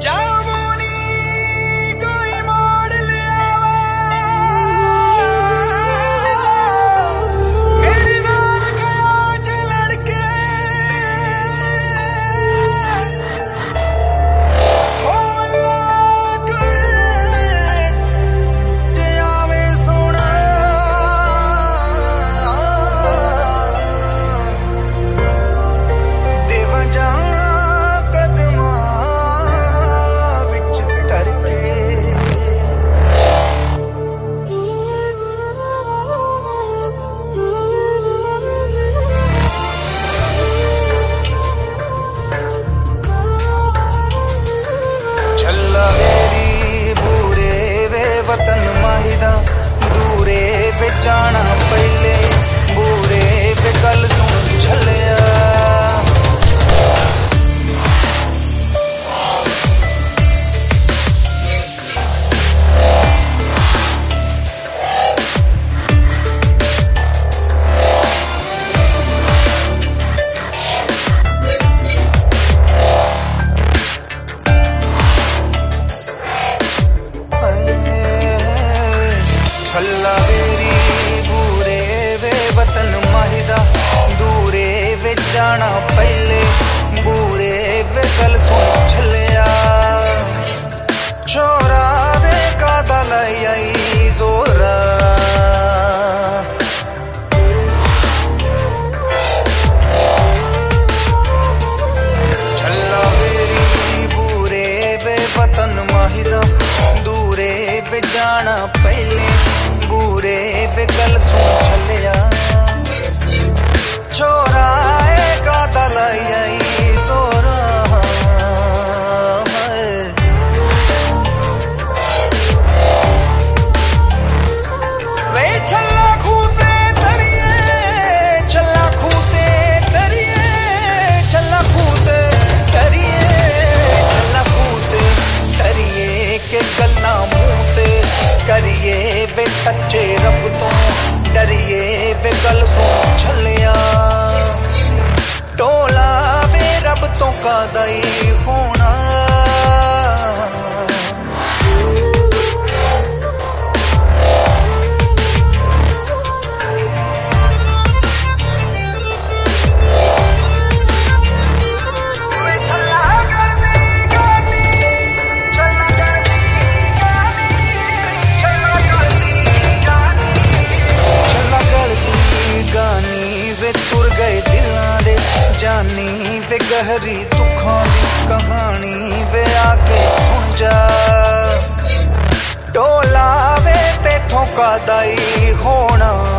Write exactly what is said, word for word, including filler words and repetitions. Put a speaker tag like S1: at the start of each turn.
S1: जाना पहले बुरे पे गल सुन छलिया छल्ला वेरी बुरे वे वतन माहिदा दूरे वे जाना पहले बुरे वे गल सुन छलिया छोरा वे का दलाई जोरा छल्ला वेरी बुरे वे वतन माहिदा दूरे वे जाना पहले बुरे वे गल सुन छलिया छोरा का दलाई जोरा वे छल्ला खूते तरिए छल्ला खूते तरिए छल्ला खूते तरिए छल्ला खूते तरिए के गल्ला मुँहते करिए वे सच्चे रब तो डरिए वे गल सुन छलिया टोला वे रब तो का दई होना तुर गए दिलां दे जानी वे गहरी दुखां दी कहानी वे आके सुन जा टोला वे तेथों का दाई होना।